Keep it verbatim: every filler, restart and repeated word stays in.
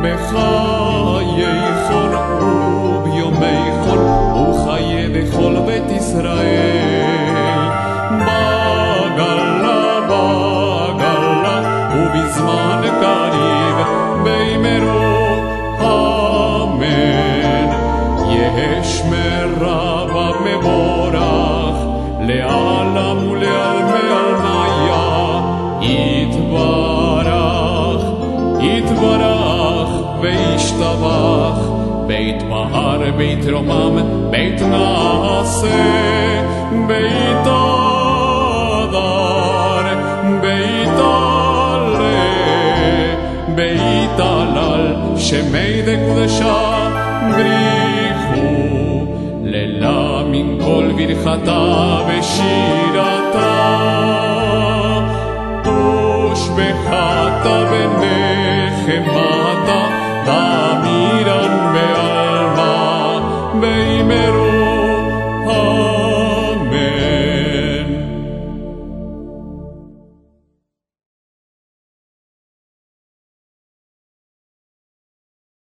בחיי חול וביומי חול וחיי בכל בית ישראל בגלה בגלה ובזמן קריב בימרו אמן יש מרב מבורך לעלם ולעלמי עלמיה יתברך יתברך וישתבח בית בהר בית רומם בית נעשה בית אדר בית עלה בית הלל שמי דקדשה בריחו לילה מן כל ברכתה ושירתה ושבחתה בני